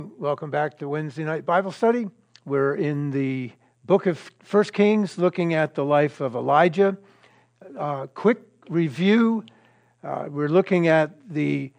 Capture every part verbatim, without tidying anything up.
Welcome back to Wednesday night Bible study. We're in the book of First Kings, looking at the life of Elijah. Uh, quick review. Uh, we're looking at the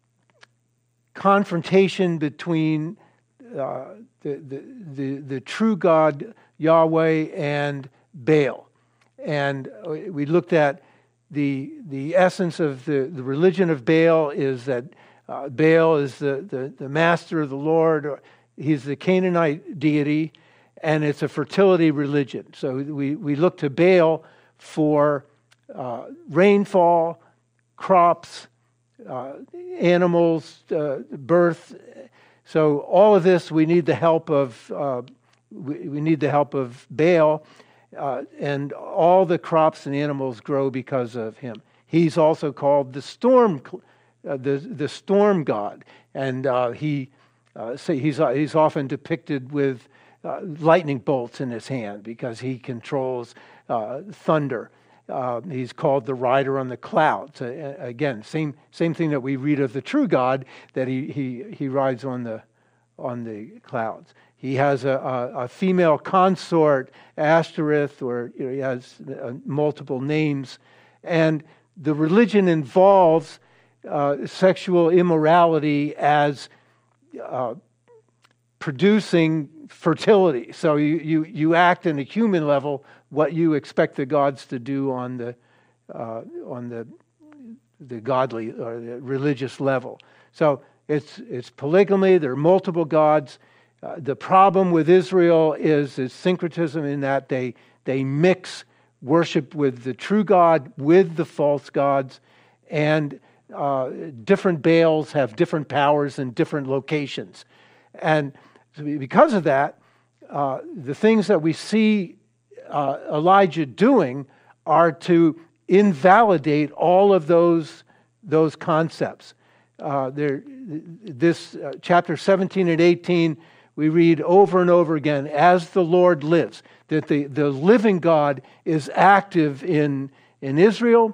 confrontation between uh, the, the, the, the true God, Yahweh, and Baal. And we looked at the, the essence of the, the religion of Baal is that Uh, Baal is the, the, the master of the Lord. He's the Canaanite deity, and it's a fertility religion. So we, we look to Baal for uh, rainfall, crops, uh, animals, uh, birth. So all of this, we need the help of uh, we, we need the help of Baal, uh, and all the crops and animals grow because of him. He's also called the storm. Uh, the the storm god, and uh, he uh, say he's uh, he's often depicted with uh, lightning bolts in his hand because he controls uh, thunder. Uh, he's called the rider on the clouds. Uh, again, same same thing that we read of the true God, that he he he rides on the on the clouds. He has a, a, a female consort, Ashtoreth, or you know, he has uh, multiple names, and the religion involves Uh, sexual immorality as uh, producing fertility. So you, you you act in a human level what you expect the gods to do on the uh, on the the godly or the religious level. So it's it's polygamy. There are multiple gods. Uh, the problem with Israel is is syncretism, in that they they mix worship with the true God with the false gods, and Uh, different Baals have different powers in different locations. And because of that, uh, the things that we see uh, Elijah doing are to invalidate all of those, those concepts. Uh, there, this uh, chapter seventeen and eighteen, we read over and over again, as the Lord lives, that the, the living God is active in, in Israel,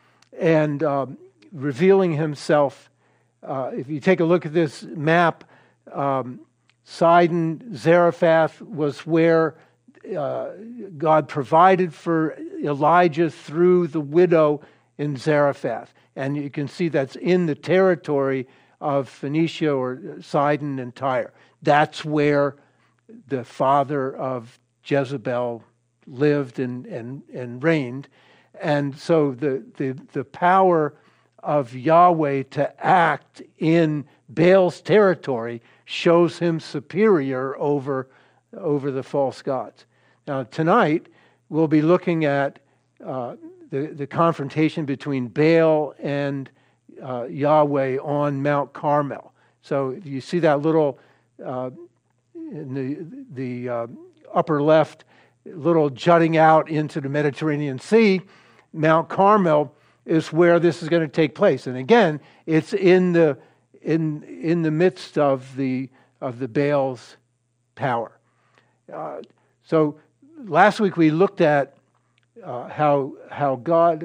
and um, revealing himself. Uh, if you take a look at this map, um, Sidon, Zarephath was where uh, God provided for Elijah through the widow in Zarephath. And you can see that's in the territory of Phoenicia or Sidon and Tyre. That's where the father of Jezebel lived and, and, and reigned. And so the, the, the power of Yahweh to act in Baal's territory shows him superior over, over the false gods. Now tonight we'll be looking at uh, the, the confrontation between Baal and uh, Yahweh on Mount Carmel. So if you see that little uh, in the, the uh, upper left, little jutting out into the Mediterranean Sea, Mount Carmel is where this is going to take place. And again, it's in the in in the midst of the of the Baal's power. Uh, so last week we looked at uh, how how God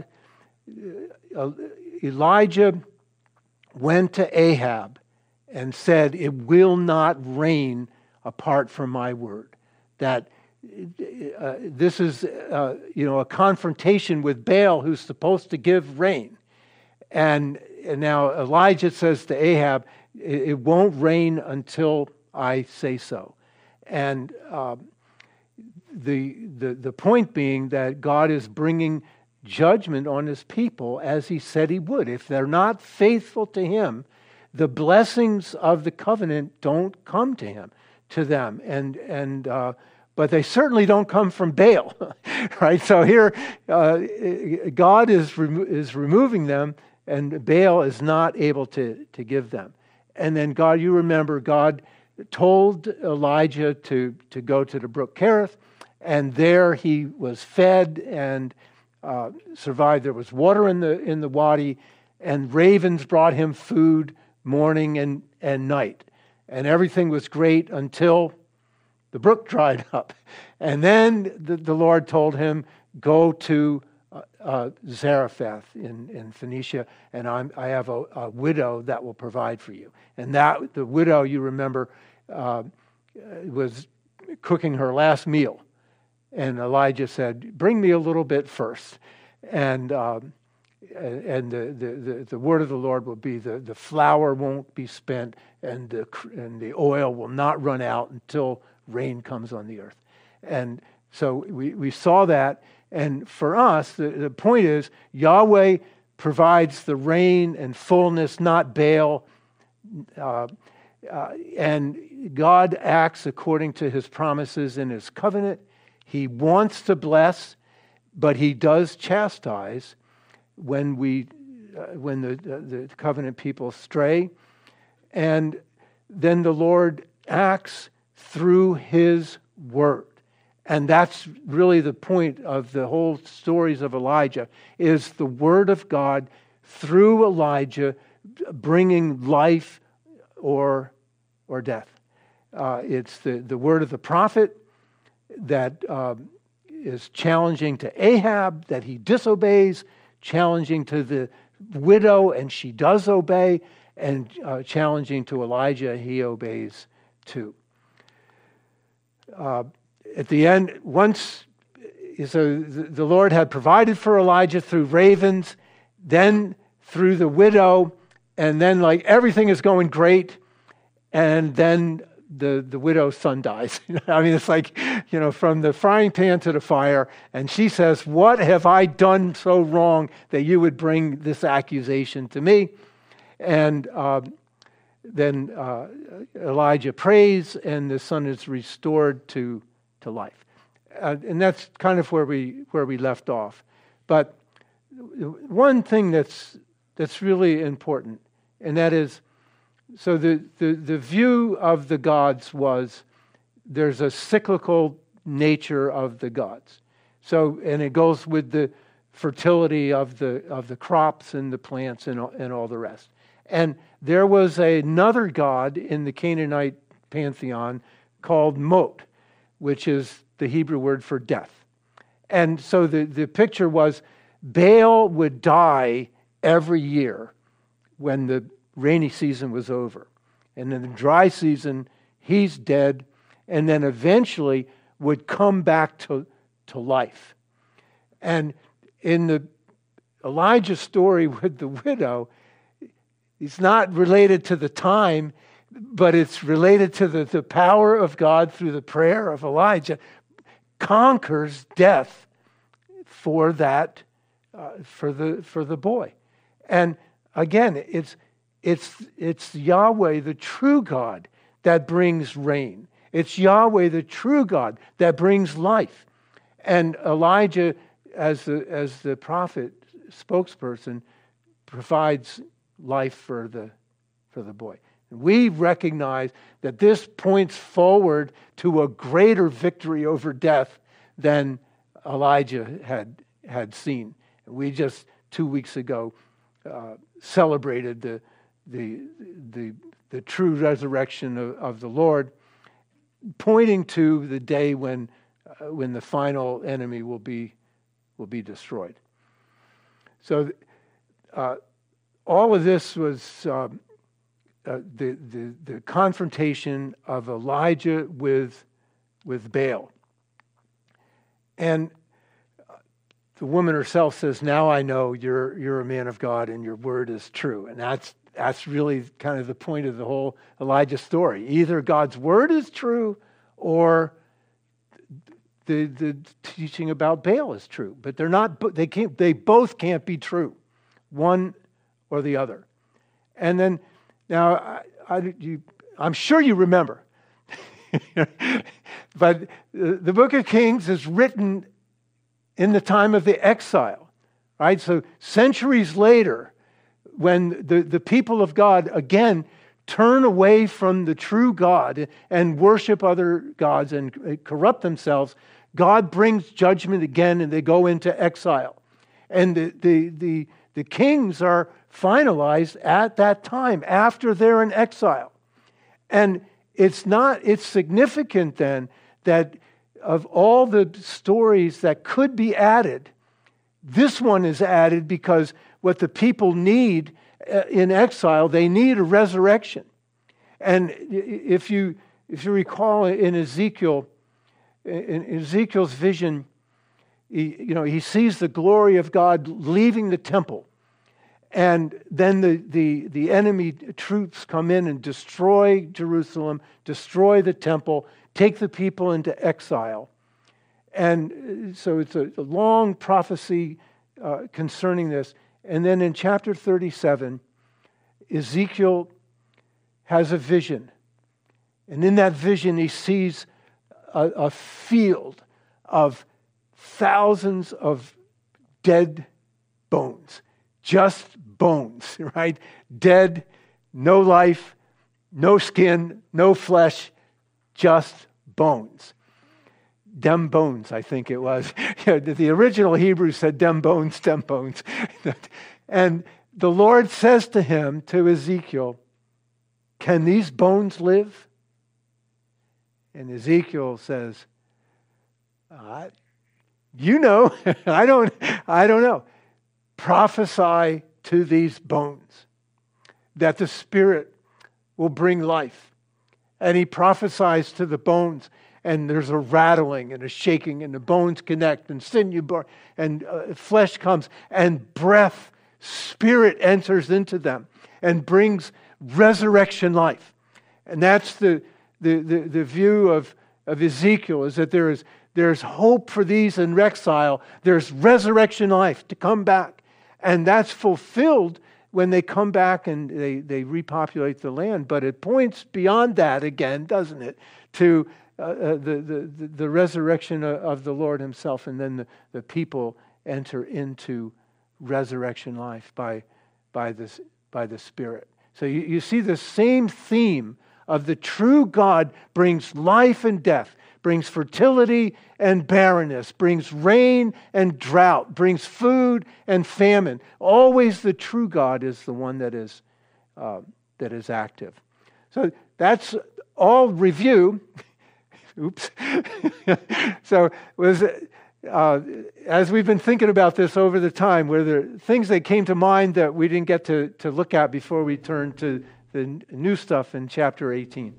uh, Elijah went to Ahab and said, "It will not rain apart from my word." That Uh, this is, uh, you know, a confrontation with Baal, who's supposed to give rain. And, and now Elijah says to Ahab, it, it won't rain until I say so. And um, the, the, the point being that God is bringing judgment on his people, as he said he would. If they're not faithful to him, the blessings of the covenant don't come to him, to them. And, and, uh, But they certainly don't come from Baal, right? So here, uh, God is remo- is removing them, and Baal is not able to, to give them. And then God, you remember, God told Elijah to, to go to the brook Kerith, and there he was fed and uh, survived. There was water in the in the wadi, and ravens brought him food morning and, and night. And everything was great until the brook dried up. And then the, the Lord told him, go to uh, uh, Zarephath in, in Phoenicia, and I'm, I have a, a widow that will provide for you. And that the widow, you remember, uh, was cooking her last meal. And Elijah said, bring me a little bit first. And um, and the, the, the, the word of the Lord will be, the, the flour won't be spent, and the, and the oil will not run out until rain comes on the earth. And so we, we saw that. And for us, the, the point is, Yahweh provides the rain and fullness, not Baal. Uh, uh, and God acts according to his promises in his covenant. He wants to bless, but he does chastise when we, uh, when the, the covenant people stray. And then the Lord acts through his word. And that's really the point of the whole stories of Elijah, is the word of God through Elijah bringing life or, or death. Uh, it's the, the word of the prophet that uh, is challenging to Ahab, that he disobeys, challenging to the widow, and she does obey, and uh, challenging to Elijah, he obeys too. Uh, at the end, once, so the Lord had provided for Elijah through ravens, then through the widow, and then like everything is going great, and then the, the widow's son dies. I mean, it's like, you know, from the frying pan to the fire, and she says, what have I done so wrong that you would bring this accusation to me? And um, then uh, Elijah prays, and the son is restored to to life. Uh, and that's kind of where we where we left off. But one thing that's that's really important, and that is, so the, the, the view of the gods was there's a cyclical nature of the gods. So, and it goes with the fertility of the of the crops and the plants and, and all the rest. And there was another god in the Canaanite pantheon called Mot, which is the Hebrew word for death. And so the, the picture was Baal would die every year when the rainy season was over. And in the dry season, he's dead, and then eventually would come back to, to life. And in the Elijah story with the widow, it's not related to the time, but it's related to the, the power of God through the prayer of Elijah conquers death for that, uh, for the for the boy. And again, it's it's it's Yahweh, the true God, that brings rain. It's Yahweh, the true God, that brings life. And Elijah, as the as the prophet spokesperson, provides life for the for the boy. We recognize that this points forward to a greater victory over death than Elijah had had seen. We just two weeks ago uh, celebrated the the the the true resurrection of, of the Lord, pointing to the day when uh, when the final enemy will be will be destroyed. So uh, all of this was. Um, Uh, the, the the confrontation of Elijah with with Baal. And the woman herself says, now I know you're you're a man of God and your word is true. And that's that's really kind of the point of the whole Elijah story. Either God's word is true or the the teaching about Baal is true. But they're not they can't they both can't be true. One or the other. And then Now, I, I, you, I'm sure you remember, but the Book of Kings is written in the time of the exile, right? So centuries later, when the, the people of God, again, turn away from the true God and worship other gods and corrupt themselves, God brings judgment again and they go into exile. And the the the, the kings are finalized at that time after they're in exile. And it's not, it's significant then that of all the stories that could be added, this one is added because what the people need in exile, they need a resurrection. And if you if you recall in Ezekiel, in Ezekiel's vision, he, you know, he sees the glory of God leaving the temple. And then the, the, the enemy troops come in and destroy Jerusalem, destroy the temple, take the people into exile. And so it's a, a long prophecy uh, concerning this. And then in chapter thirty-seven, Ezekiel has a vision. And in that vision, he sees a, a field of thousands of dead bones. Just bones, right? Dead, no life, no skin, no flesh, just bones. Dem bones, I think it was. Yeah, the original Hebrew said dem bones, dem bones. And the Lord says to him, to Ezekiel, can these bones live? And Ezekiel says, uh, you know, I don't, I don't know. Prophesy to these bones that the Spirit will bring life. And he prophesies to the bones, and there's a rattling and a shaking, and the bones connect, and sinew bar, and uh, flesh comes, and breath, Spirit enters into them and brings resurrection life. And that's the the the, the view of, of Ezekiel, is that there is there's hope for these in exile. There's resurrection life to come back. And that's fulfilled when they come back and they, they repopulate the land. But it points beyond that again, doesn't it, to uh, uh, the, the, the resurrection of the Lord himself. And then the, the people enter into resurrection life by, by, this, by the Spirit. So you, you see the same theme of the true God brings life and death, brings fertility and barrenness, brings rain and drought, brings food and famine. Always the true God is the one that is uh, that is active. So that's all review. Oops. So was uh, as we've been thinking about this over the time, were there things that came to mind that we didn't get to, to look at before we turned to the new stuff in chapter eighteen?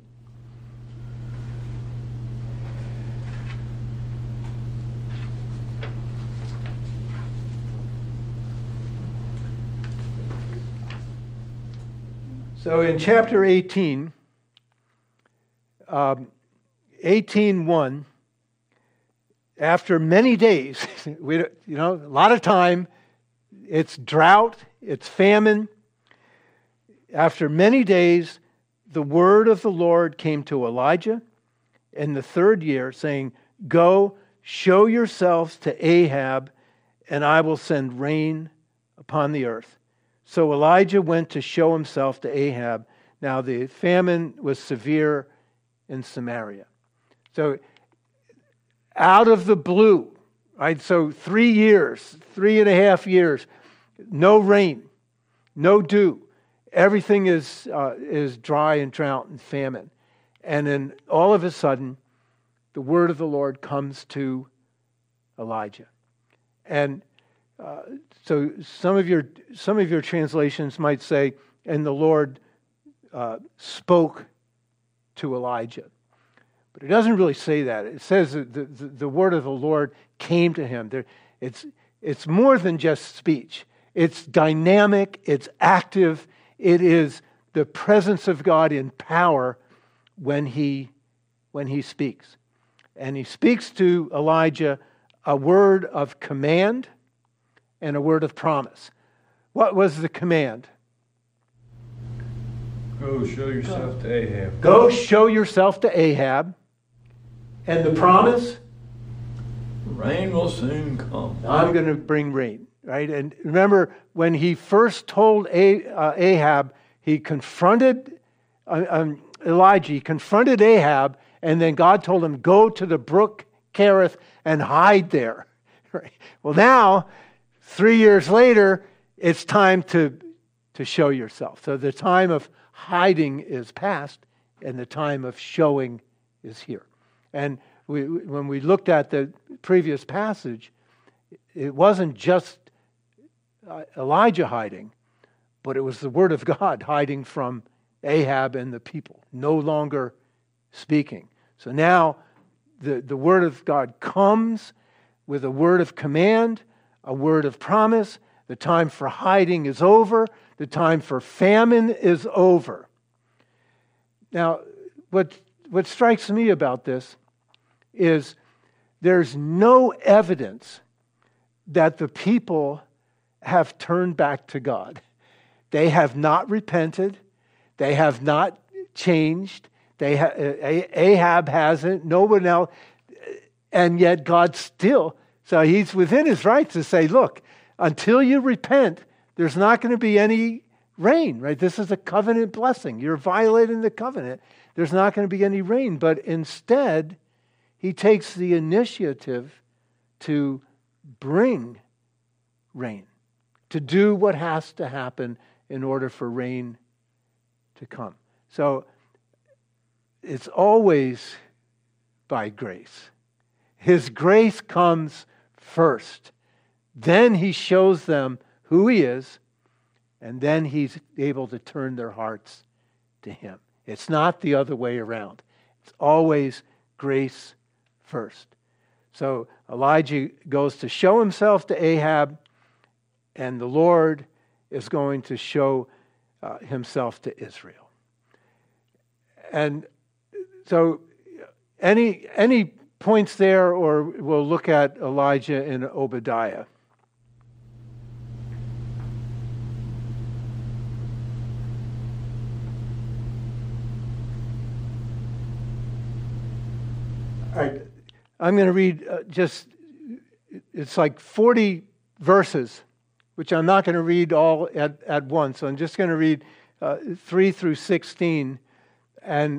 So in chapter eighteen, um, eighteen one, after many days, we, you know, a lot of time, it's drought, it's famine. After many days, the word of the Lord came to Elijah in the third year, saying, "Go, show yourselves to Ahab, and I will send rain upon the earth." So Elijah went to show himself to Ahab. Now the famine was severe in Samaria. So out of the blue, right? So three years, three and a half years, no rain, no dew. Everything is uh, is dry and drought and famine. And then all of a sudden, the word of the Lord comes to Elijah. And uh, so some of your some of your translations might say, and the Lord uh, spoke to Elijah. But it doesn't really say that. It says that the, the, the word of the Lord came to him. There, it's, it's more than just speech. It's dynamic, it's active, it is the presence of God in power when he, when he speaks. And he speaks to Elijah a word of command and a word of promise. What was the command? Go show yourself to Ahab. Go show yourself to Ahab. And the promise? Rain will soon come. I'm going to bring rain, right? And remember, when he first told Ahab, he confronted um, Elijah, he confronted Ahab, and then God told him, go to the brook Kerith and hide there. Right? Well, now, three years later, it's time to, to show yourself. So the time of hiding is past, and the time of showing is here. And we, when we looked at the previous passage, it wasn't just Elijah hiding, but it was the word of God hiding from Ahab and the people. No longer speaking. So now the, the word of God comes with a word of command, a word of promise. The time for hiding is over. The time for famine is over. Now, what, what strikes me about this is there's no evidence that the people have turned back to God. They have not repented. They have not changed. They ha- Ahab hasn't. No one else. And yet God still, so he's within his right to say, look, until you repent, there's not going to be any rain, right? This is a covenant blessing. You're violating the covenant. There's not going to be any rain. But instead, he takes the initiative to bring rain, to do what has to happen in order for rain to come. So it's always by grace. His grace comes first. Then he shows them who he is, and then he's able to turn their hearts to him. It's not the other way around. It's always grace first. So Elijah goes to show himself to Ahab, and the Lord is going to show uh, himself to Israel. And so any any points there, or we'll look at Elijah and Obadiah. All right, I'm going to read uh, just, it's like forty verses, which I'm not going to read all at, at once. So I'm just going to read uh, three through sixteen. And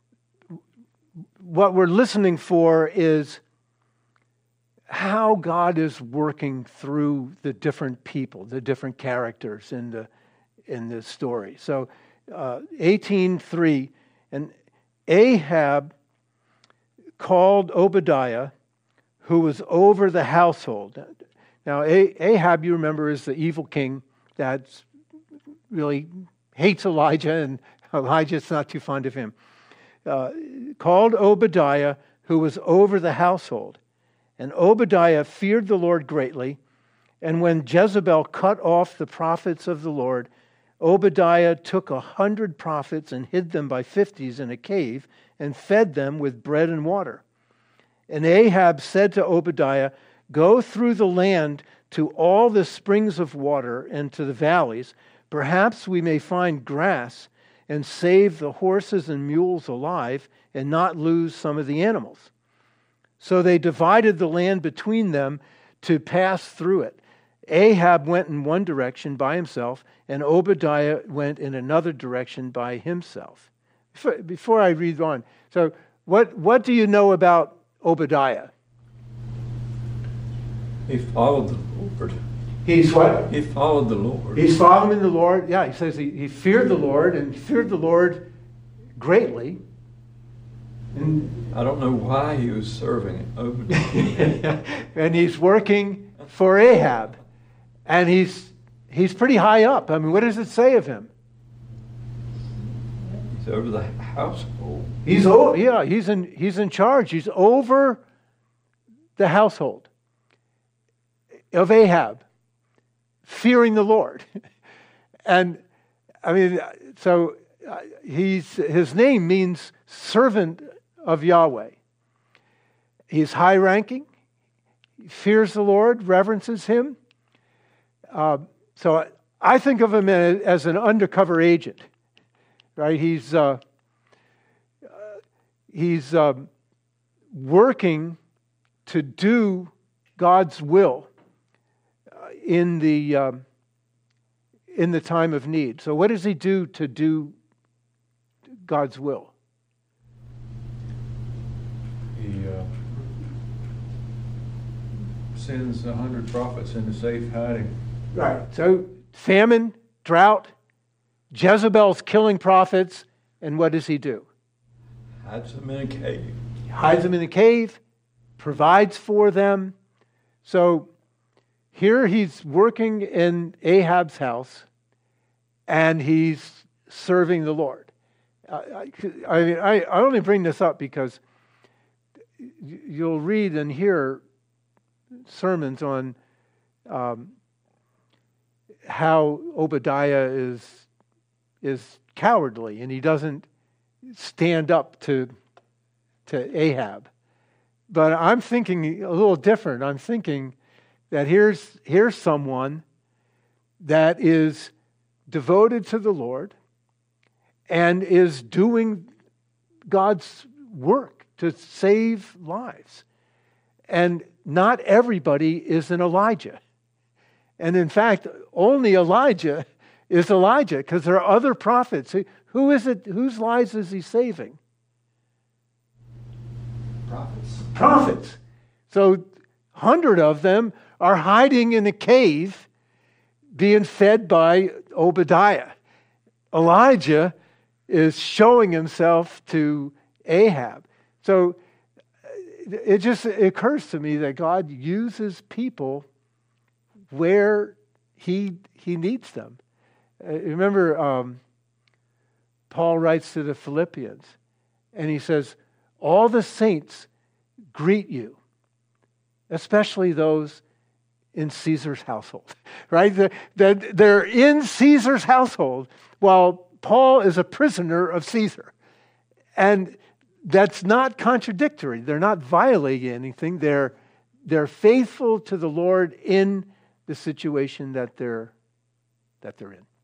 what we're listening for is how God is working through the different people, the different characters in the in the story. So uh, eighteen three, and Ahab called Obadiah, who was over the household. Now, Ahab, you remember, is the evil king that really hates Elijah, and Elijah's not too fond of him. Uh, called Obadiah, who was over the household. And Obadiah feared the Lord greatly, and when Jezebel cut off the prophets of the Lord, Obadiah took a hundred prophets and hid them by fifties in a cave and fed them with bread and water. And Ahab said to Obadiah, "Go through the land to all the springs of water and to the valleys. Perhaps we may find grass and save the horses and mules alive and not lose some of the animals." So they divided the land between them to pass through it. Ahab went in one direction by himself, and Obadiah went in another direction by himself. Before, before I read on, so what, what do you know about Obadiah? He followed the Lord. He's what? He followed the Lord. He's following the Lord. Yeah, he says he, he feared the Lord and feared the Lord greatly. And, I don't know why he was serving Obadiah. and he's working for Ahab. And he's he's pretty high up. I mean, what does it say of him? He's over the household. He's oh yeah, he's in he's in charge. He's over the household of Ahab, fearing the Lord. And I mean, so uh, he's his name means servant of Yahweh. He's high ranking, he fears the Lord, reverences him. Uh, so I think of him as an undercover agent, right? He's uh, uh, he's uh, working to do God's will uh, in the uh, in the time of need. So what does he do to do God's will? He uh, sends a hundred prophets into safe hiding. Right. So famine, drought, Jezebel's killing prophets, and what does he do? Hides them in a cave. He hides them in a cave, provides for them. So here he's working in Ahab's house, and he's serving the Lord. I, I, I, I only bring this up because you'll read and hear sermons on um, how Obadiah is is cowardly and he doesn't stand up to to Ahab. But I'm thinking a little different. I'm thinking that here's here's someone that is devoted to the Lord and is doing God's work to save lives. And not everybody is an Elijah. And in fact, only Elijah is Elijah, because there are other prophets. Who is it? Whose lives is he saving? Prophets. Prophets. So a hundred of them are hiding in a cave being fed by Obadiah. Elijah is showing himself to Ahab. So it just occurs to me that God uses people where he he needs them. Uh, remember, um, Paul writes to the Philippians, and he says, all the saints greet you, especially those in Caesar's household, right? They're, they're, they're in Caesar's household while Paul is a prisoner of Caesar. And that's not contradictory. They're not violating anything. They're, they're faithful to the Lord in the situation that they're, that they're in.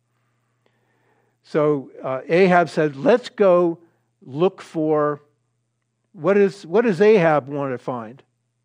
So uh, Ahab said, let's go look for, what is what does Ahab want to find?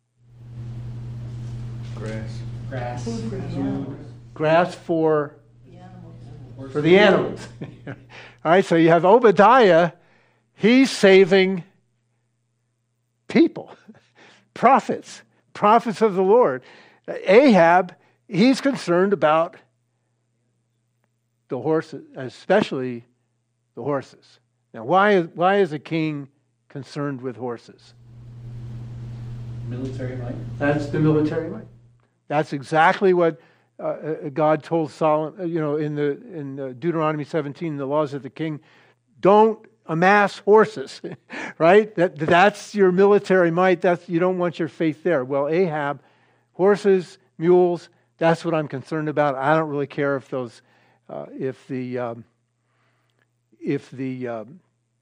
Grass. Grass. Food. Grass for, The animals. for the animals. All right, so you have Obadiah, he's saving people, prophets, prophets of the Lord. Ahab, he's concerned about the horses, especially the horses. Now, why is, why is a king concerned with horses? Military might. That's the military might. That's exactly what uh, God told Solomon, you know, in the in uh, Deuteronomy seventeen, the laws of the king. Don't amass horses, right? That that's your military might. That's you don't want your faith there. Well, Ahab, horses, mules. That's what I'm concerned about. I don't really care if those, uh, if the, um, if the, um,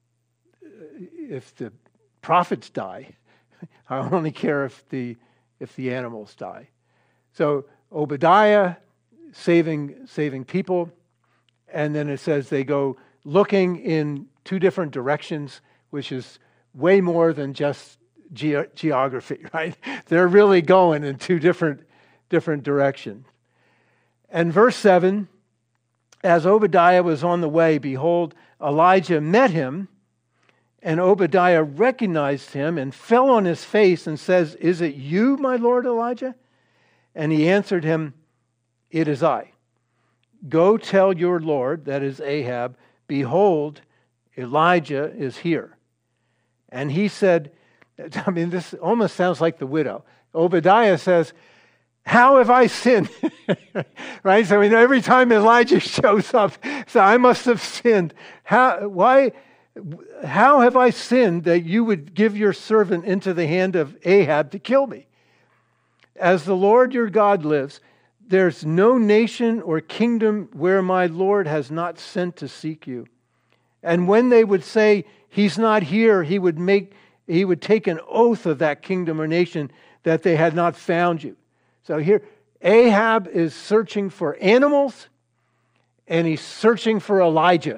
if the prophets die. I only care if the if the animals die. So Obadiah saving saving people, and then it says they go looking in two different directions, which is way more than just ge- geography, right? They're really going in two different different directions. And verse seven, as Obadiah was on the way, behold, Elijah met him, and Obadiah recognized him and fell on his face and says, is it you, my Lord Elijah? And he answered him, it is I. Go tell your Lord, that is Ahab, behold, Elijah is here. And he said, I mean, this almost sounds like the widow. Obadiah says, how have I sinned? Right? So I mean, every time Elijah shows up, so I must have sinned. How, why, how have I sinned that you would give your servant into the hand of Ahab to kill me? As the Lord your God lives, there's no nation or kingdom where my Lord has not sent to seek you. And when they would say, he's not here, he would make, he would take an oath of that kingdom or nation that they had not found you. So here, Ahab is searching for animals, and he's searching for Elijah.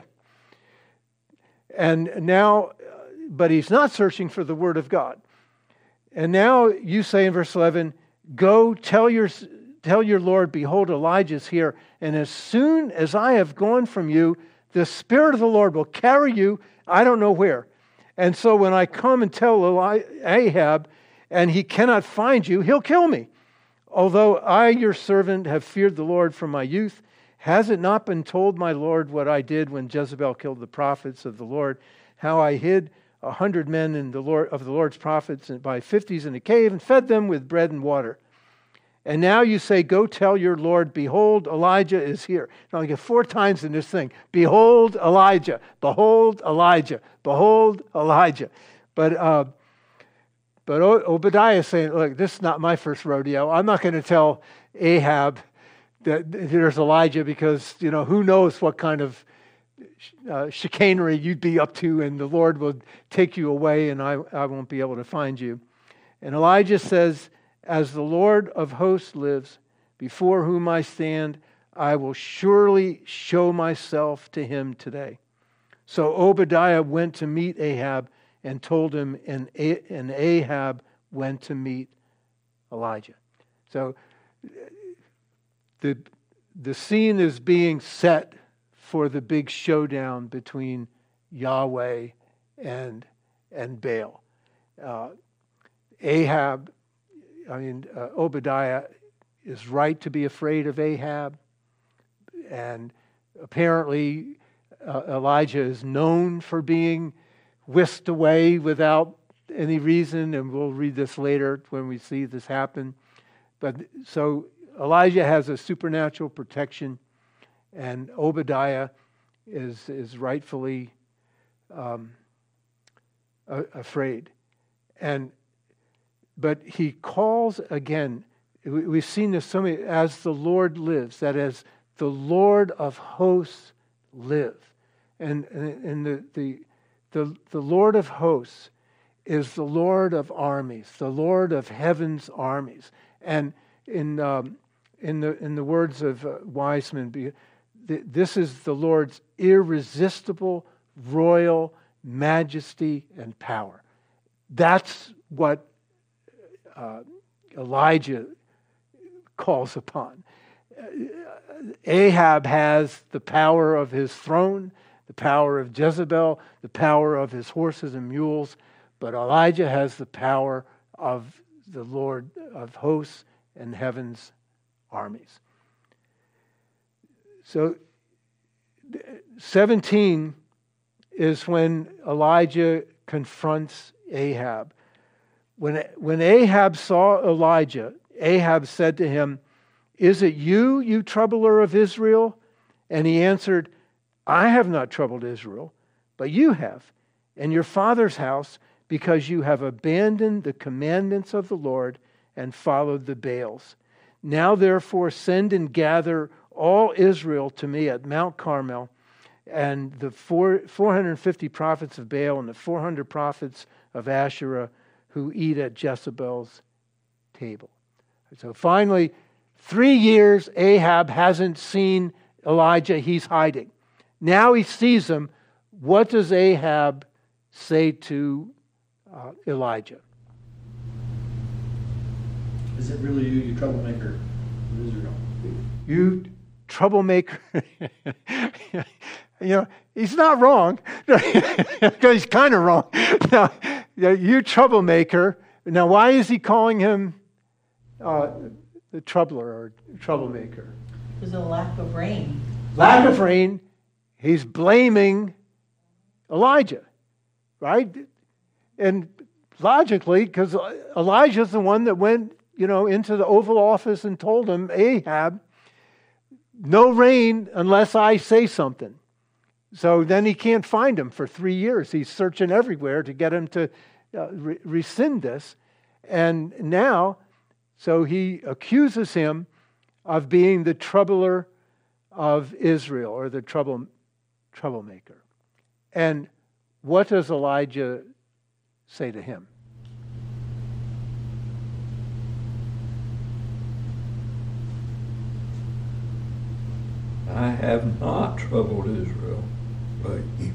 And now, but he's not searching for the word of God. And now you say in verse eleven, go tell your tell your Lord, behold, Elijah's here. And as soon as I have gone from you, the Spirit of the Lord will carry you, I don't know where. And so when I come and tell Eli- Ahab, and he cannot find you, he'll kill me. Although I, your servant, have feared the Lord from my youth, has it not been told my Lord what I did when Jezebel killed the prophets of the Lord, how I hid a hundred men in the Lord of the Lord's prophets by fifties in a cave and fed them with bread and water? And now you say, go tell your Lord, behold, Elijah is here. Now I get four times in this thing. Behold, Elijah. Behold, Elijah. Behold, Elijah. But uh, but Obadiah is saying, look, this is not my first rodeo. I'm not going to tell Ahab that there's Elijah because, you know, who knows what kind of uh, chicanery you'd be up to, and the Lord will take you away and I, I won't be able to find you. And Elijah says, as the Lord of hosts lives, before whom I stand, I will surely show myself to him today. So Obadiah went to meet Ahab and told him, and Ahab went to meet Elijah. So the, the scene is being set for the big showdown between Yahweh and, and Baal. Uh, Ahab, I mean, uh, Obadiah is right to be afraid of Ahab. And apparently uh, Elijah is known for being whisked away without any reason, and we'll read this later when we see this happen. But so Elijah has a supernatural protection, and Obadiah is is rightfully um, a- afraid. And but he calls again. We've seen this so many, as the Lord lives, that as the Lord of hosts live, and and, and the the The, the Lord of hosts is the Lord of armies, the Lord of heaven's armies. And in um, in the in the words of uh, Wiseman, be, th- this is the Lord's irresistible royal majesty and power. That's what uh, Elijah calls upon. Ahab has the power of his throne, the power of Jezebel, the power of his horses and mules, but Elijah has the power of the Lord of hosts and heaven's armies. So seventeen is when Elijah confronts Ahab. When, when Ahab saw Elijah, Ahab said to him, "Is it you, you troubler of Israel?" And he answered, "I have not troubled Israel, but you have, and your father's house, because you have abandoned the commandments of the Lord and followed the Baals. Now therefore send and gather all Israel to me at Mount Carmel, and the four, 450 prophets of Baal and the four hundred prophets of Asherah who eat at Jezebel's table." So finally, three years Ahab hasn't seen Elijah. He's hiding. Now he sees him. What does Ahab say to uh, Elijah? Is it really you, you troublemaker of Israel? You troublemaker. You know, he's not wrong. He's kind of wrong. Now, you troublemaker. Now, why is he calling him uh, the troubler or troublemaker? There's a lack of rain. Lack of rain. He's blaming Elijah, right? And logically, because Elijah's the one that went, you know, into the Oval Office and told him, Ahab, no rain unless I say something. So then he can't find him for three years. He's searching everywhere to get him to uh, re- rescind this. And now, so he accuses him of being the troubler of Israel, or the trouble, troublemaker. And what does Elijah say to him? I have not troubled Israel, but you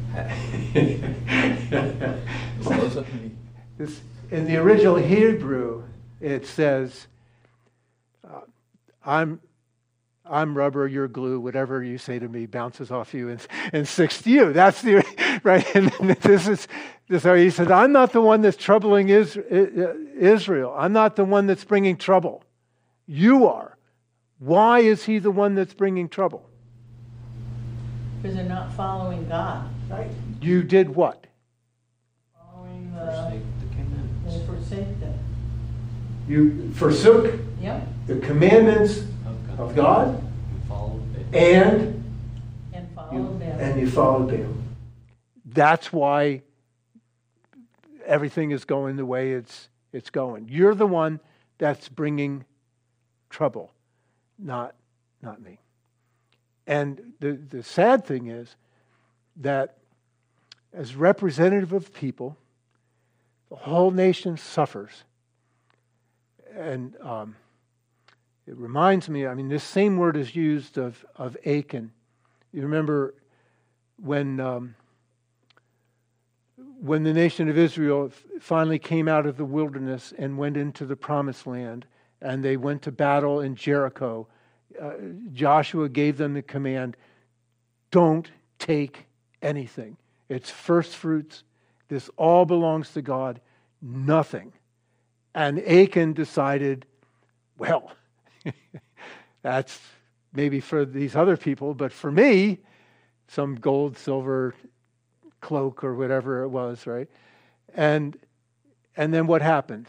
have. Wasn't me. This, in the original Hebrew, it says, uh, I'm I'm rubber, you're glue, whatever you say to me bounces off you and, and sticks to you. That's the, right? And this is, so he said, I'm not the one that's troubling Israel. I'm not the one that's bringing trouble. You are. Why is he the one that's bringing trouble? Because they're not following God. Right. You did what? Following the, Forsake the commandments. they forsake them. You forsook Yep. the commandments of God, You follow it. and And follow you, them. and you follow Baal. That's why everything is going the way it's it's going. You're the one that's bringing trouble, not not me. And the, the sad thing is that as representative of people, the whole nation suffers. And um, it reminds me, I mean, this same word is used of, of Achan. You remember when um, when the nation of Israel finally came out of the wilderness and went into the promised land, and they went to battle in Jericho, uh, Joshua gave them the command, don't take anything. It's first fruits. This all belongs to God. Nothing. And Achan decided, well, that's maybe for these other people, but for me, some gold, silver cloak or whatever it was, right? And and then what happens?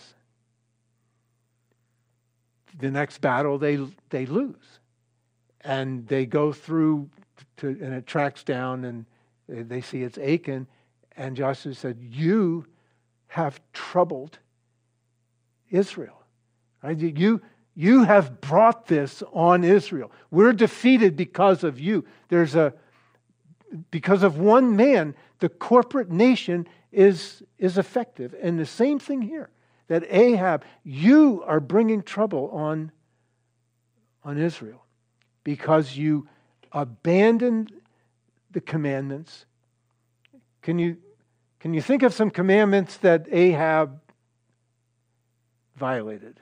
The next battle, they they lose. And they go through, to, and it tracks down, and they see it's Achan. And Joshua said, you have troubled Israel. Right? You, you have brought this on Israel. We're defeated because of you. There's a, because of one man, the corporate nation is, is effective. And the same thing here, that Ahab, you are bringing trouble on, on Israel because you abandoned the commandments. Can you, can you think of some commandments that Ahab violated?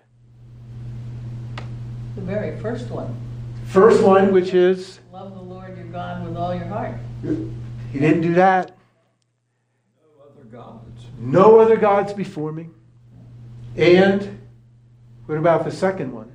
The very first one. First one, which is? Love the Lord your God with all your heart. He didn't do that. No other gods. No other gods before me. And what about the second one?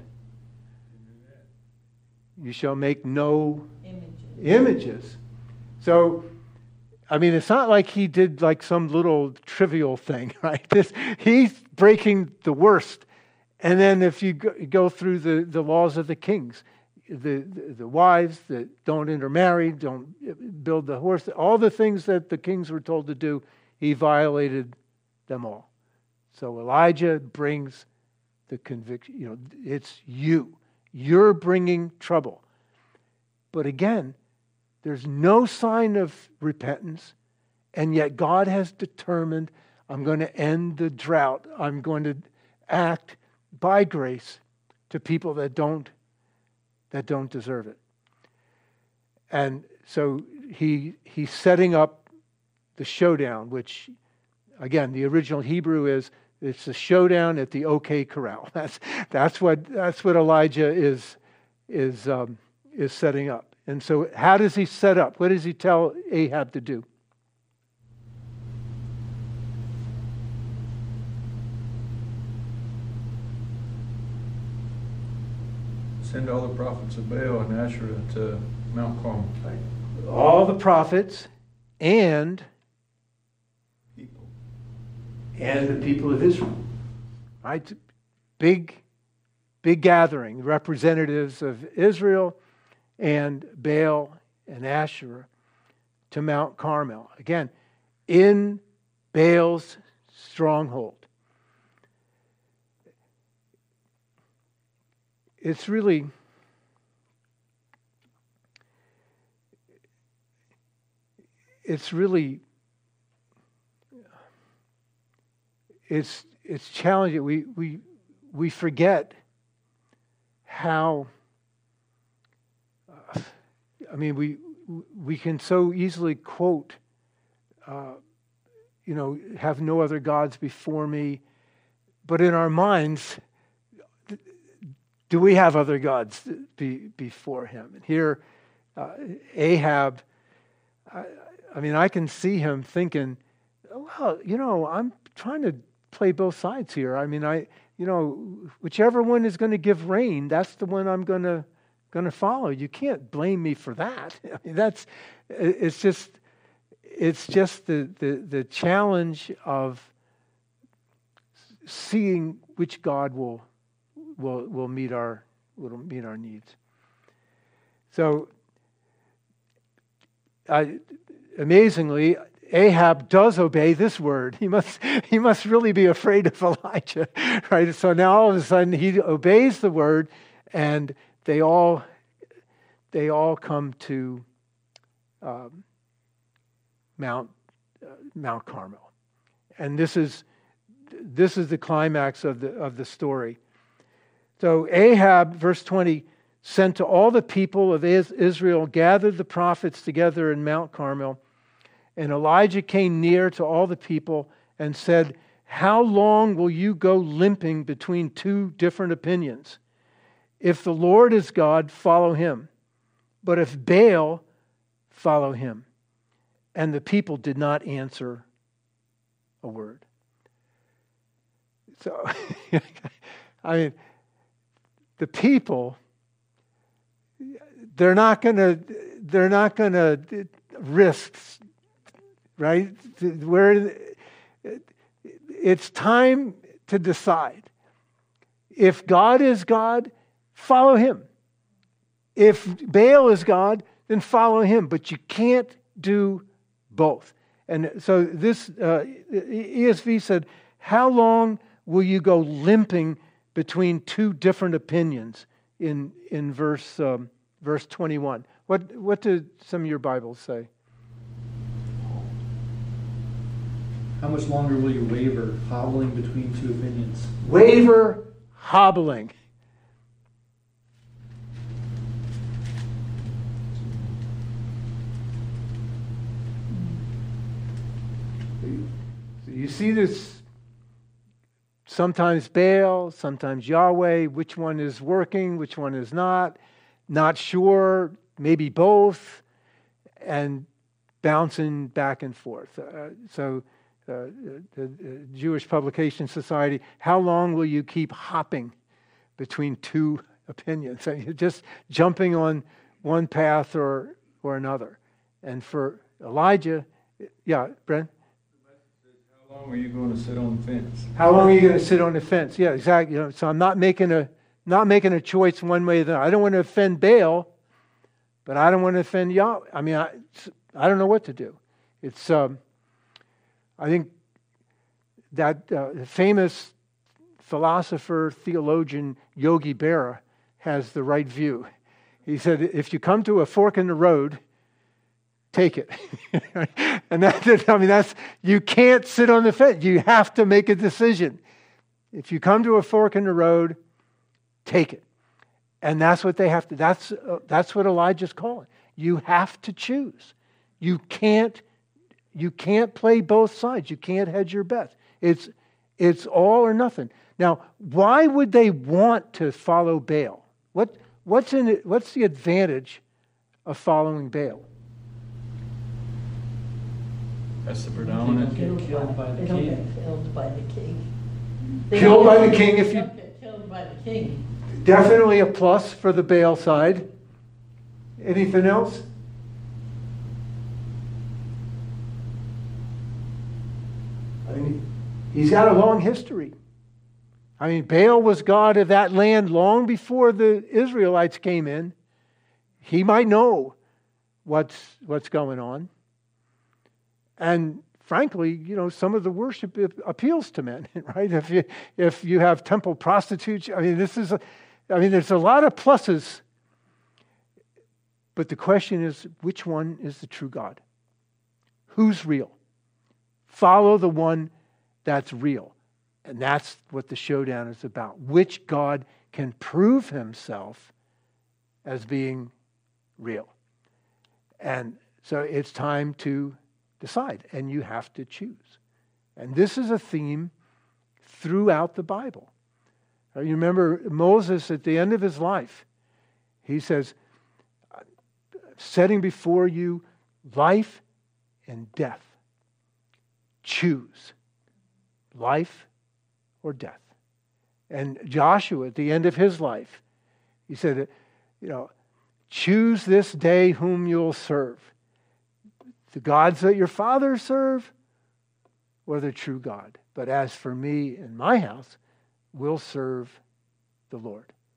You shall make no Images. images. So, I mean, it's not like he did like some little trivial thing, right? This, he's breaking the worst. And then if you go, go through the, the laws of the kings, the, the, the wives that don't intermarry, don't build the horse, all the things that the kings were told to do, he violated them all. So Elijah brings the conviction, you know, it's you. You're bringing trouble. But again, there's no sign of repentance, and yet God has determined, I'm going to end the drought. I'm going to act by grace to people that don't that don't deserve it. And so he he's setting up the showdown, which again, the original Hebrew is it's a showdown at the OK Corral. That's that's what that's what Elijah is is um, is setting up. And so, how does he set up? What does he tell Ahab to do? Send all the prophets of Baal and Asherah to Mount Carmel. All the prophets and People. and the people of Israel. Right? Big, big gathering, representatives of Israel and Baal and Asherah to Mount Carmel. Again, in Baal's stronghold. It's really, it's really, it's it's challenging. We we we forget how. Uh, I mean, we we can so easily quote, uh, you know, have no other gods before me, but in our minds, do we have other gods be, before him? And here, uh, Ahab, I, I mean, I can see him thinking, well, you know, I'm trying to play both sides here. I mean, I, you know, whichever one is going to give rain, that's the one I'm going to going to follow. You can't blame me for that. I mean, that's, it's just, it's just the the, the challenge of seeing which God will will will meet our will meet our needs. So, I, amazingly, Ahab does obey this word. He must, he must really be afraid of Elijah, right? So now all of a sudden he obeys the word, and they all, they all come to um, Mount uh, Mount Carmel, and this is this is the climax of the of the story. So Ahab, verse twenty, sent to all the people of Israel, gathered the prophets together in Mount Carmel. And Elijah came near to all the people and said, "How long will you go limping between two different opinions? If the Lord is God, follow him. But if Baal, follow him." And the people did not answer a word. So, I mean, the people, they're not going to, they're not going to risk, right? Where it's time to decide. If God is God, follow him. If Baal is God, then follow him. But you can't do both. And so this uh, E S V said, "How long will you go limping between two different opinions?" In in verse um, verse twenty-one. What what do some of your Bibles say? How much longer will you waver, hobbling between two opinions? Waver, hobbling. You see this sometimes Baal, sometimes Yahweh, which one is working, which one is not, not sure, maybe both, and bouncing back and forth. Uh, so uh, the, the Jewish Publication Society, how long will you keep hopping between two opinions? And you're just jumping on one path or, or another. And for Elijah, yeah, Brent? How long are you going to sit on the fence? How long are you going to sit on the fence? Yeah, exactly. You know, so I'm not making a not making a choice one way or the other. I don't want to offend Baal, but I don't want to offend Yahweh. I mean, I I don't know what to do. It's um, I think that uh, famous philosopher, theologian Yogi Berra has the right view. He said, if you come to a fork in the road, take it. And that, I mean, that's, you can't sit on the fence. You have to make a decision. If you come to a fork in the road, take it. And that's what they have to, that's, uh, that's what Elijah's calling. You have to choose. You can't, you can't play both sides. You can't hedge your bets. It's, it's all or nothing. Now, why would they want to follow Baal? What, what's in it, what's the advantage of following Baal? That's the They predominant. don't get killed by the They don't king. get killed by the king. They Killed don't by get- the king if they you- don't get killed by the king. Definitely a plus for the Baal side. Anything else? I mean, he's got a long history. I mean, Baal was god of that land long before the Israelites came in. He might know what's what's going on. And frankly, you know, some of the worship appeals to men, right? If you if you have temple prostitutes, I mean, this is, a, I mean, there's a lot of pluses. But the question is, which one is the true God? Who's real? Follow the one that's real. And that's what the showdown is about. Which God can prove himself as being real. And so it's time to decide, and you have to choose. And this is a theme throughout the Bible. You remember Moses at the end of his life, he says, setting before you life and death. Choose life or death. And Joshua, at the end of his life, he said, you know, choose this day whom you'll serve. The gods that your fathers serve or the true God. But as for me and my house, we'll serve the Lord.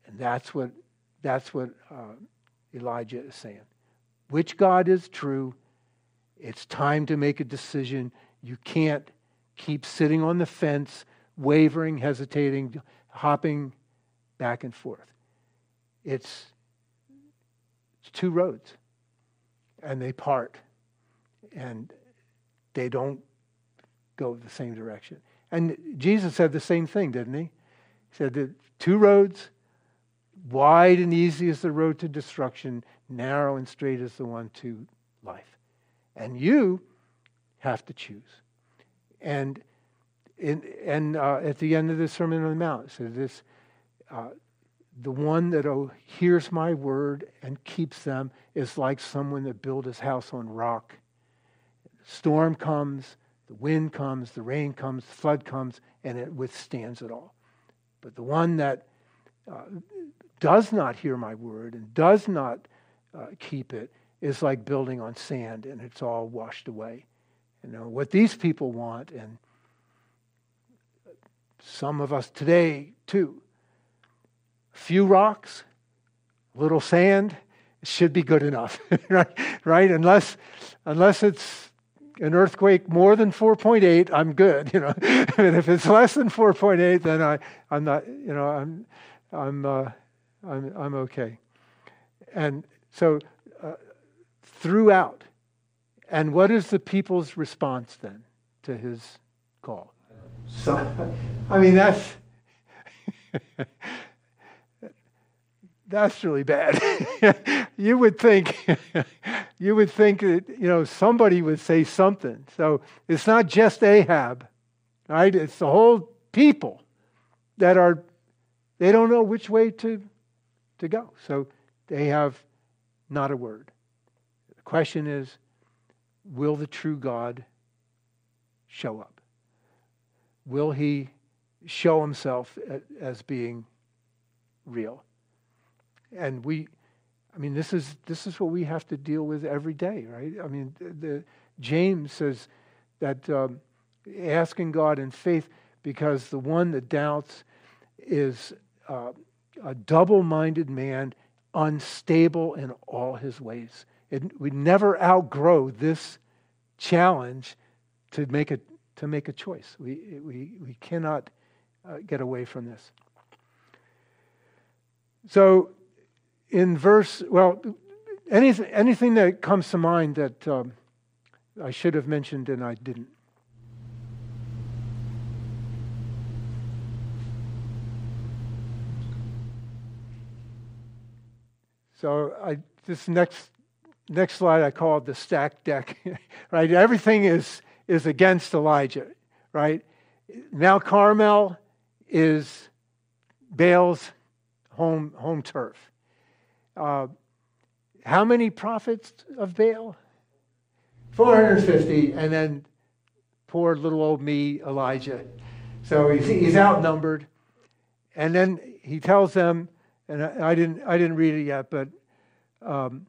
And that's what that's what uh, Elijah is saying. Which God is true? It's time to make a decision. You can't keep sitting on the fence, wavering, hesitating, hopping back and forth. It's, it's two roads, and they part, and they don't go the same direction. And Jesus said the same thing, didn't he? He said that two roads, wide and easy is the road to destruction, narrow and straight is the one to life. And you have to choose. And in, and uh, at the end of the Sermon on the Mount, it says this, uh, the one that oh, hears my word and keeps them is like someone that built his house on rock. Storm comes, the wind comes, the rain comes, the flood comes, and it withstands it all. But the one that uh, does not hear my word and does not uh, keep it is like building on sand, and it's all washed away. You know, what these people want, and some of us today too, a few rocks, a little sand, should be good enough, right? Right? Unless, unless it's an earthquake more than four point eight, I'm good. You know, and if it's less than four point eight, then I, I'm not. You know, I'm, I'm, uh, I'm, I'm okay. And so, uh, throughout, and what is the people's response then to his call? So, I mean, that's that's really bad. You would think, you would think that, you know, somebody would say something. So it's not just Ahab, right? It's the whole people that are, they don't know which way to to go. So they have not a word. The question is, will the true God show up? Will he show himself as being real? And we, I mean, this is this is what we have to deal with every day, right? I mean, the, the James says that um, asking God in faith, because the one that doubts is uh, a double-minded man, unstable in all his ways. It, we never outgrow this challenge to make a to make a choice. We we we cannot uh, get away from this. So, in verse, well, anything anything that comes to mind that um, I should have mentioned and I didn't. So I this next next slide I call it the stacked deck, right? Everything is is against Elijah, right? Mount Carmel is Baal's home home turf. Uh, how many prophets of Baal? four hundred fifty, and then poor little old me, Elijah. So he's, he's outnumbered, and then he tells them, and I, I didn't I didn't read it yet, but um,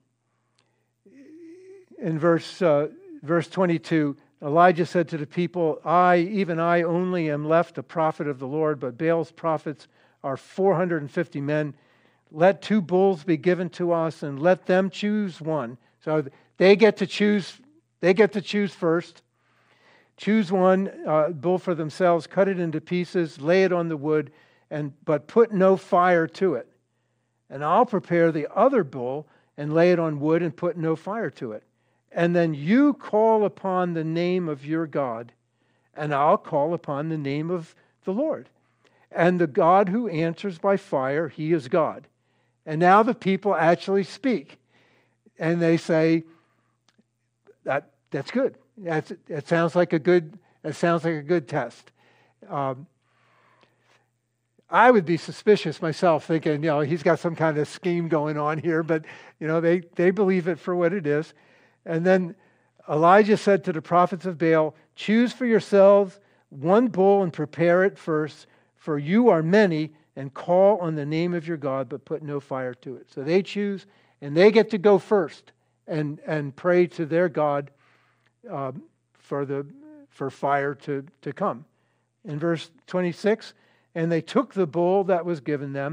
in verse uh, verse twenty-two. Elijah said to the people, I, even I only am left a prophet of the Lord, but Baal's prophets are four hundred fifty men. Let two bulls be given to us, and let them choose one. So they get to choose, they get to choose first. Choose one uh, bull for themselves, cut it into pieces, lay it on the wood, and but put no fire to it. And I'll prepare the other bull and lay it on wood and put no fire to it. And then you call upon the name of your God, and I'll call upon the name of the Lord. And the God who answers by fire, he is God. And now the people actually speak. And they say, that that's good. That's, it sounds like a good, it sounds like a good test. Um, I would be suspicious myself, thinking, you know, he's got some kind of scheme going on here, but, you know, they, they believe it for what it is. And then Elijah said to the prophets of Baal, choose for yourselves one bull and prepare it first, for you are many, and call on the name of your God, but put no fire to it. So they choose, and they get to go first and, and pray to their God um, for the for fire to, to come. In verse twenty-six, and they took the bull that was given them,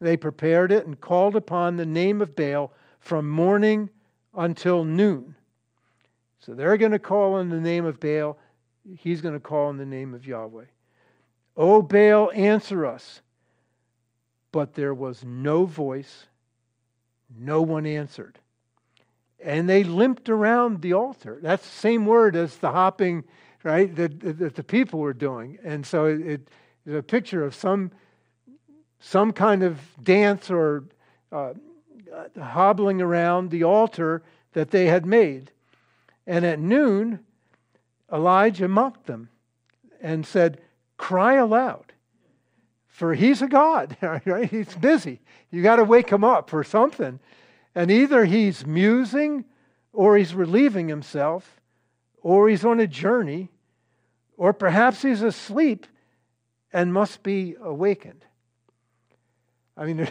They prepared it and called upon the name of Baal from morning until noon. So they're going to call on the name of Baal. He's going to call on the name of Yahweh. O Baal, answer us. But there was no voice. No one answered. And they limped around the altar. That's the same word as the hopping, right, that, that the people were doing. And so it, it is a picture of some, some kind of dance or uh, hobbling around the altar that they had made. And at noon, Elijah mocked them and said, cry aloud, for he's a god, right? He's busy. You got to wake him up or something. And either he's musing, or he's relieving himself, or he's on a journey, or perhaps he's asleep and must be awakened. I mean,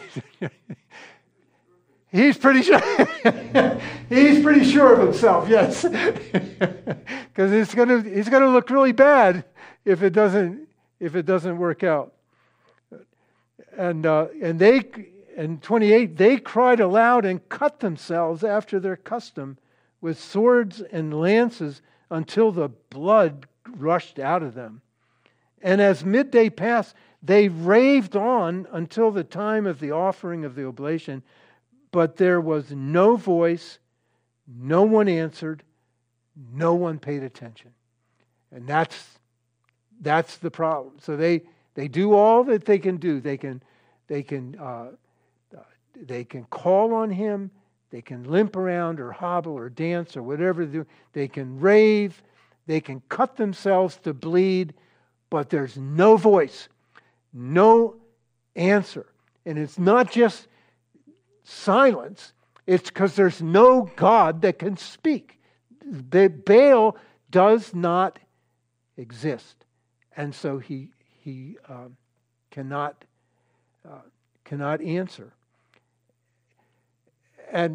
he's pretty sure. He's pretty sure of himself, yes, because it's gonna he's gonna look really bad if it doesn't if it doesn't work out. And uh, and they. And twenty-eight, they cried aloud and cut themselves after their custom with swords and lances until the blood rushed out of them. And as midday passed, they raved on until the time of the offering of the oblation, but there was no voice, no one answered, no one paid attention. And that's that's the problem. So they they do all that they can do. They can they can uh, They can call on him, they can limp around or hobble or dance or whatever they do. They can rave, they can cut themselves to bleed, but there's no voice, no answer. And it's not just silence, it's because there's no God that can speak. Baal does not exist. And so he, he um, cannot, uh, cannot answer. And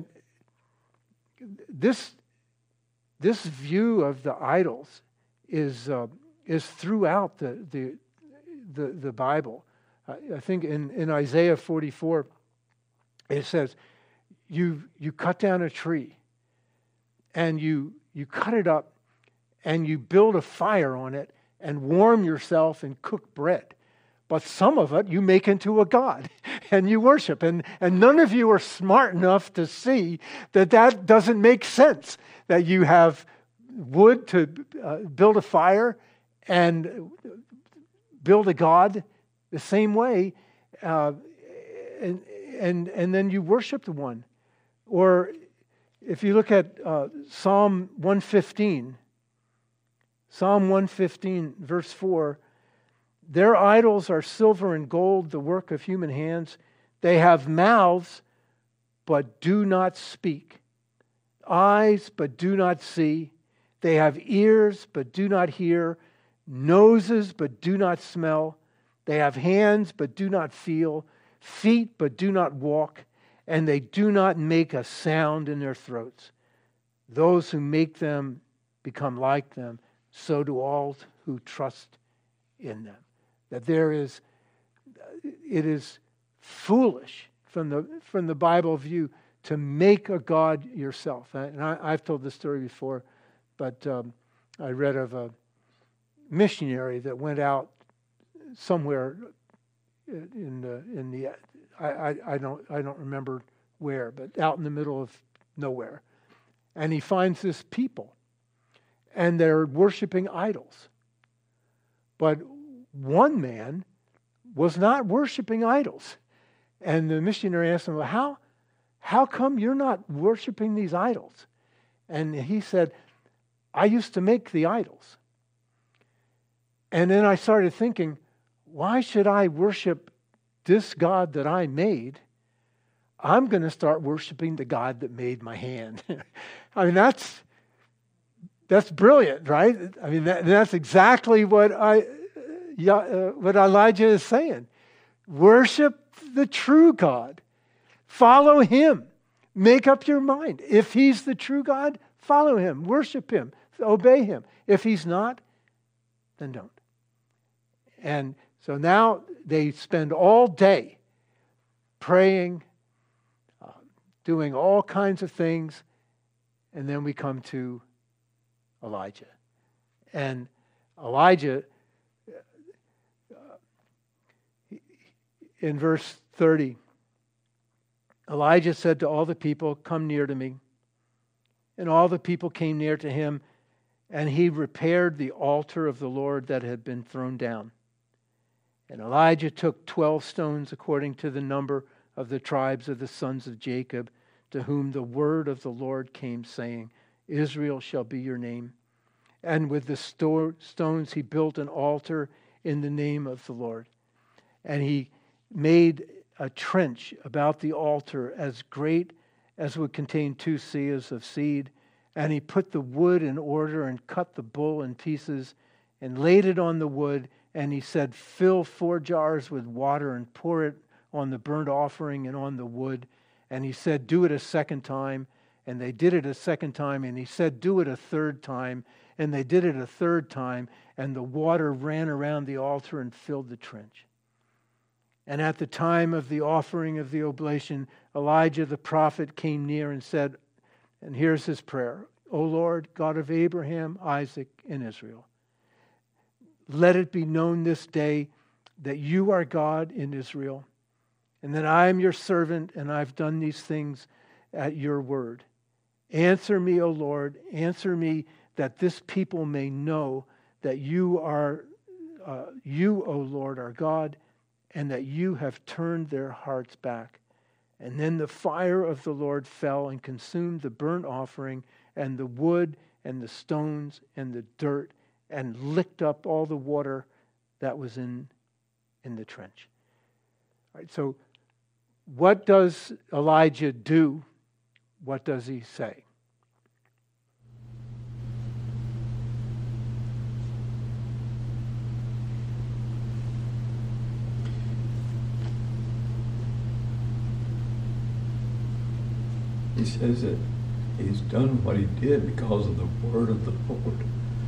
this this view of the idols is uh, is throughout the the the, the Bible. I think in, in Isaiah forty-four, it says, "You you cut down a tree, and you you cut it up, and you build a fire on it, and warm yourself and cook bread. But some of it you make into a god and you worship. And, and none of you are smart enough to see that that doesn't make sense. That you have wood to uh, build a fire and build a god the same way. Uh, and, and, and then you worship the one. Or if you look at uh, Psalm one fifteen, Psalm one fifteen, verse four, their idols are silver and gold, the work of human hands. They have mouths, but do not speak. Eyes, but do not see. They have ears, but do not hear. Noses, but do not smell. They have hands, but do not feel. Feet, but do not walk. And they do not make a sound in their throats. Those who make them become like them. So do all who trust in them." That there is, it is foolish from the from the Bible view to make a god yourself. And I, I've told this story before, but um, I read of a missionary that went out somewhere in the in the I, I, I don't I don't remember where, but out in the middle of nowhere, and he finds this people, and they're worshiping idols, but one man was not worshiping idols. And the missionary asked him, well, how, how come you're not worshiping these idols? And he said, I used to make the idols. And then I started thinking, why should I worship this God that I made? I'm going to start worshiping the God that made my hand. I mean, that's that's brilliant, right? I mean, that, that's exactly what I... Yeah, uh, what Elijah is saying. Worship the true God. Follow him. Make up your mind. If he's the true God, follow him. Worship him. Obey him. If he's not, then don't. And so now they spend all day praying, uh, doing all kinds of things. And then we come to Elijah. And Elijah, in verse thirty, Elijah said to all the people, "Come near to me." And all the people came near to him, and he repaired the altar of the Lord that had been thrown down. And Elijah took twelve stones according to the number of the tribes of the sons of Jacob, to whom the word of the Lord came, saying, "Israel shall be your name." And with the sto- stones he built an altar in the name of the Lord. And he made a trench about the altar as great as would contain two seahs of seed. And he put the wood in order and cut the bull in pieces and laid it on the wood. And he said, "Fill four jars with water and pour it on the burnt offering and on the wood." And he said, "Do it a second time." And they did it a second time. And he said, "Do it a third time." And they did it a third time. And the water ran around the altar and filled the trench. And at the time of the offering of the oblation, Elijah the prophet came near and said, and here's his prayer, "O Lord, God of Abraham, Isaac, and Israel, let it be known this day that you are God in Israel, and that I am your servant, and I've done these things at your word. Answer me, O Lord, answer me, that this people may know that you are, uh, you, O Lord, are God, and that you have turned their hearts back." And then the fire of the Lord fell and consumed the burnt offering and the wood and the stones and the dirt, and licked up all the water that was in, in the trench. All right, so what does Elijah do? What does he say? He says that he's done what he did because of the word of the Lord.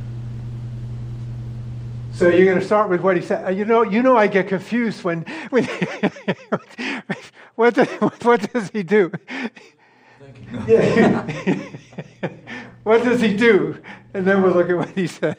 So you're going to start with what he said. You know, you know, I get confused when, when what, does, what does he do? Yeah. What does he do? And then we'll look at what he says.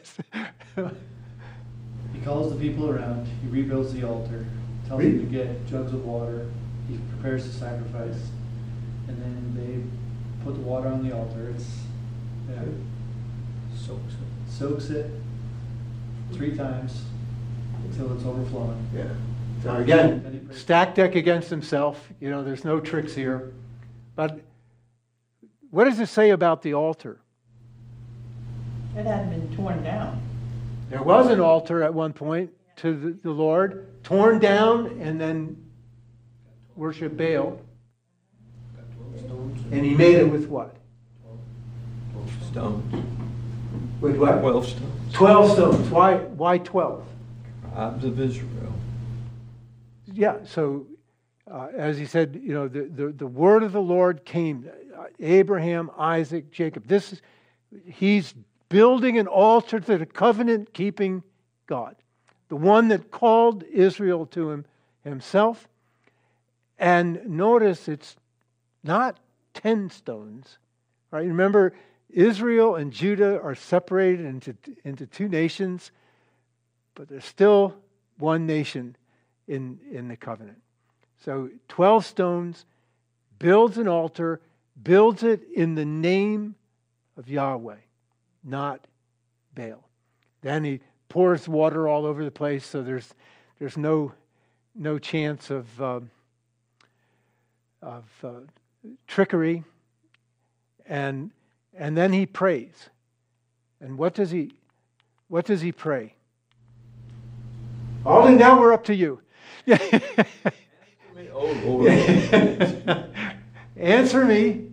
He calls the people around. He rebuilds the altar. Tells them to get jugs of water. He prepares the sacrifice. And then they put the water on the altar. It's uh, Soaks it. soaks it three times until it's overflowing. Yeah. So again, stack deck against himself. You know, there's no tricks here. But what does it say about the altar? It hadn't been torn down. There was an altar at one point to the, the Lord, torn down, and then worship Baal. And he made it with what? Stones. With what? Twelve stones. Twelve stones. Why? Why twelve? Tribes of Israel. Yeah. So, uh, as he said, you know, the, the the word of the Lord came. Uh, Abraham, Isaac, Jacob. This is he's building an altar to the covenant-keeping God, the one that called Israel to him himself. And notice it's not ten stones, right? Remember, Israel and Judah are separated into, into two nations, but there's still one nation in, in the covenant. So twelve stones, builds an altar, builds it in the name of Yahweh, not Baal. Then he pours water all over the place, so there's there's no no chance of uh, of uh, trickery. And and then he prays. And what does he what does he pray? Oh, and now we're up to you. Oh, Lord. Answer me.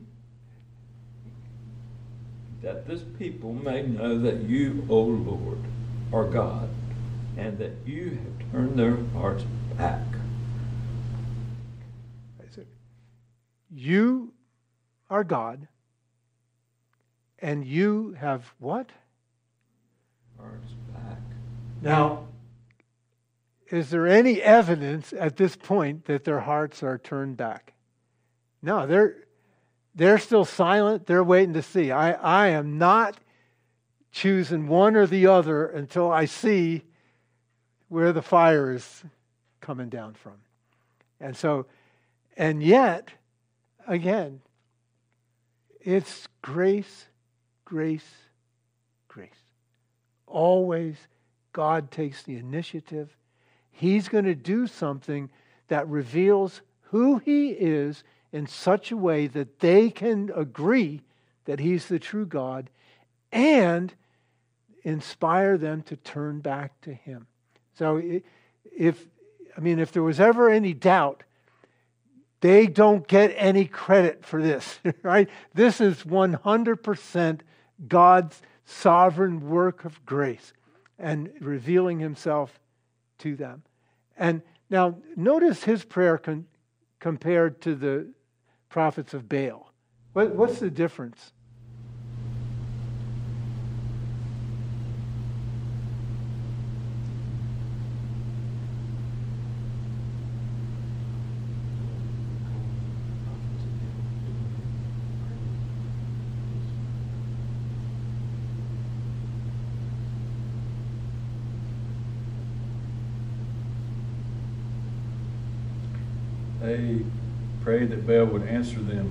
That this people may know that you, O Lord, are God, and that you have turned their hearts back. You are God, and you have what? Hearts back. Now, is there any evidence at this point that their hearts are turned back? No, they're they're still silent. They're waiting to see. I, I am not choosing one or the other until I see where the fire is coming down from. And so, and yet, again, it's grace, grace, grace. Always God takes the initiative. He's going to do something that reveals who He is in such a way that they can agree that He's the true God and inspire them to turn back to Him. So if, I mean, if there was ever any doubt, they don't get any credit for this, right? This is one hundred percent God's sovereign work of grace and revealing Himself to them. And now notice his prayer con- compared to the prophets of Baal. What, what's the difference? They prayed that Baal would answer them.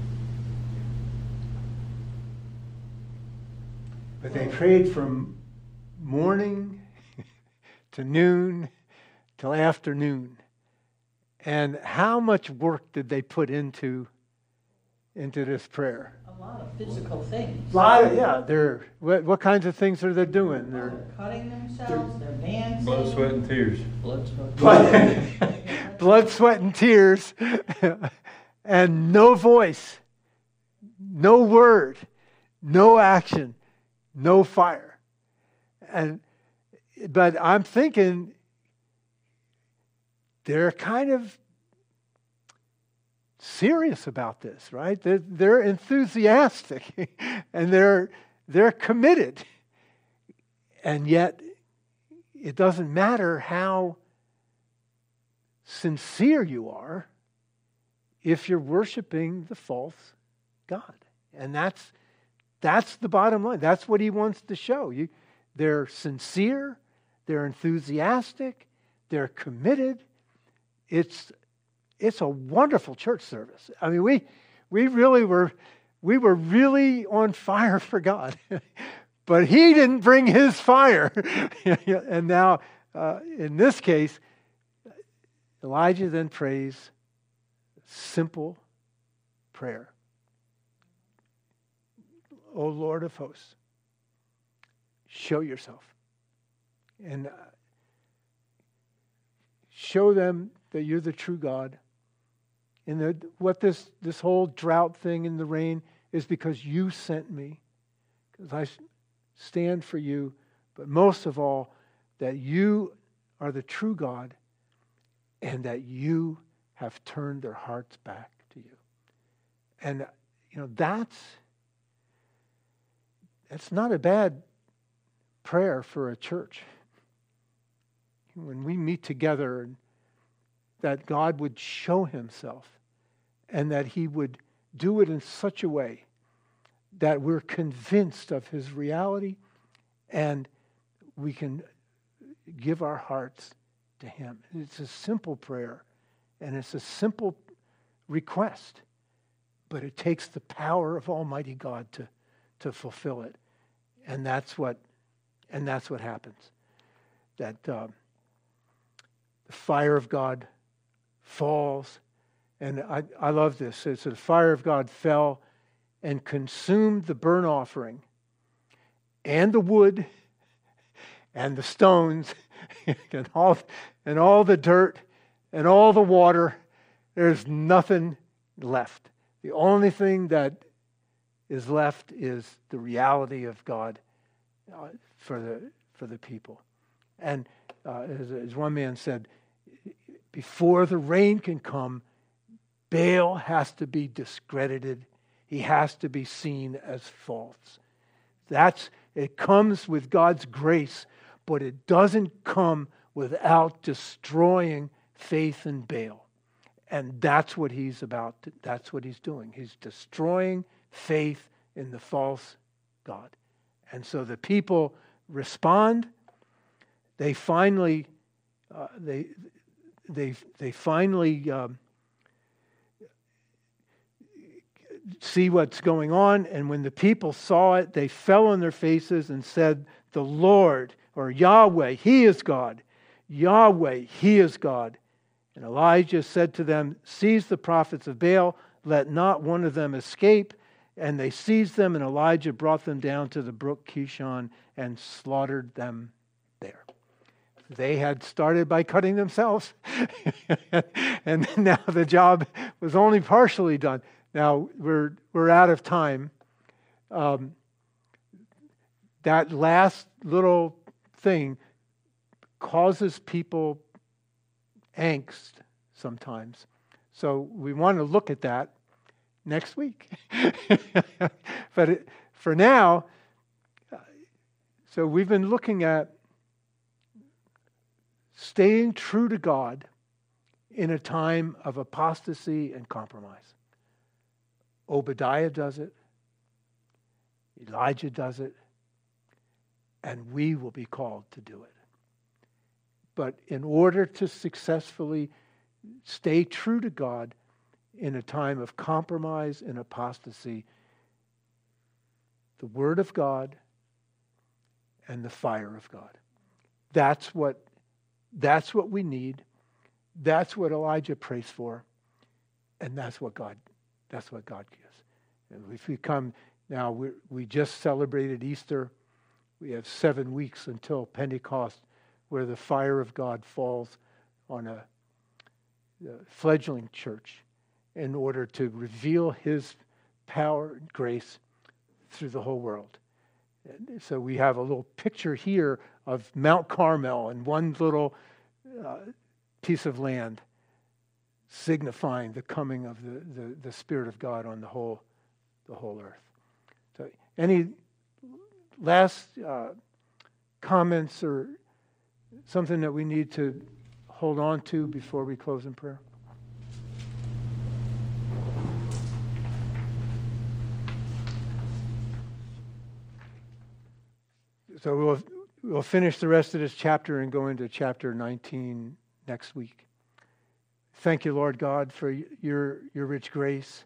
But they prayed from morning to noon till afternoon. And how much work did they put into, into this prayer? A lot of physical things. A lot of, yeah, they're, what, what kinds of things are they doing? They're They're cutting themselves, they're dancing. Blood, sweat, and tears. Blood, sweat. blood, blood, sweat, and tears, and no voice, no word, no action, no fire. And but I'm thinking they're kind of serious about this, right? They're, they're enthusiastic and they're they're committed. And yet it doesn't matter how sincere you are if you're worshiping the false God. And that's that's the bottom line. That's what he wants to show. You they're sincere, they're enthusiastic, they're committed. It's it's a wonderful church service. I mean, we we really were we were really on fire for God. But he didn't bring his fire. And now, uh, in this case, Elijah then prays a simple prayer. O Lord of hosts, show yourself. And uh, show them that you're the true God. And that what this, this whole drought thing in the rain is because you sent me. Because I stand for you. But most of all, that you are the true God and that you have turned their hearts back to you. And, you know, that's, that's not a bad prayer for a church. When we meet together, and that God would show himself and that he would do it in such a way that we're convinced of his reality and we can give our hearts to him. It's a simple prayer and it's a simple request, but it takes the power of Almighty God to, to fulfill it. And that's what, and that's what happens. That uh, the fire of God falls. And I, I love this. It's the fire of God fell and consumed the burnt offering and the wood and the stones and all, and all the dirt and all the water. There's nothing left. The only thing that is left is the reality of God uh, for the for the people. And uh, as, as one man said, before the rain can come, Baal has to be discredited. He has to be seen as false. That's it comes with God's grace, but it doesn't come without destroying faith in Baal. And that's what he's about. To, that's what he's doing. He's destroying faith in the false god. And so the people respond. They finally, uh, they, they, they finally um, see what's going on. And when the people saw it, they fell on their faces and said, "The Lord," or Yahweh, He is God. Yahweh, He is God. And Elijah said to them, "Seize the prophets of Baal, let not one of them escape." And they seized them, and Elijah brought them down to the brook Kishon and slaughtered them there. They had started by cutting themselves, and now the job was only partially done. Now we're we're out of time. Um, that last little thing causes people angst sometimes. So we want to look at that next week. But it, for now, so we've been looking at staying true to God in a time of apostasy and compromise. Obadiah does it. Elijah does it. And we will be called to do it. But in order to successfully stay true to God in a time of compromise and apostasy, the Word of God and the fire of God. That's what, that's what we need. That's what Elijah prays for. And that's what God, that's what God gives. And if we come now, we we just celebrated Easter. We have seven weeks until Pentecost, where the fire of God falls on a, a fledgling church in order to reveal His power and grace through the whole world. And so we have a little picture here of Mount Carmel and one little uh, piece of land signifying the coming of the, the, the Spirit of God on the whole, the whole earth. So any last uh, comments or something that we need to hold on to before we close in prayer? So we'll we'll finish the rest of this chapter and go into chapter nineteen next week. Thank you, Lord God, for your your rich grace.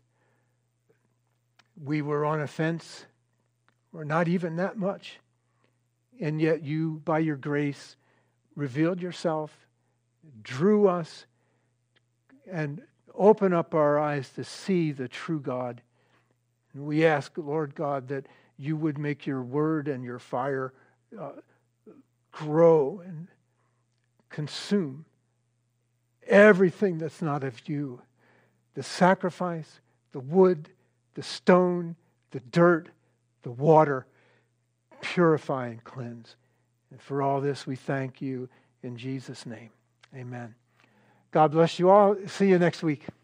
We were on a fence, or not even that much, and yet you, by your grace, revealed yourself, drew us, and opened up our eyes to see the true God. And we ask, Lord God, that you would make your word and your fire uh, grow and consume everything that's not of you. The sacrifice, the wood, the stone, the dirt, the water, purify and cleanse. And for all this, we thank you in Jesus' name. Amen. God bless you all. See you next week.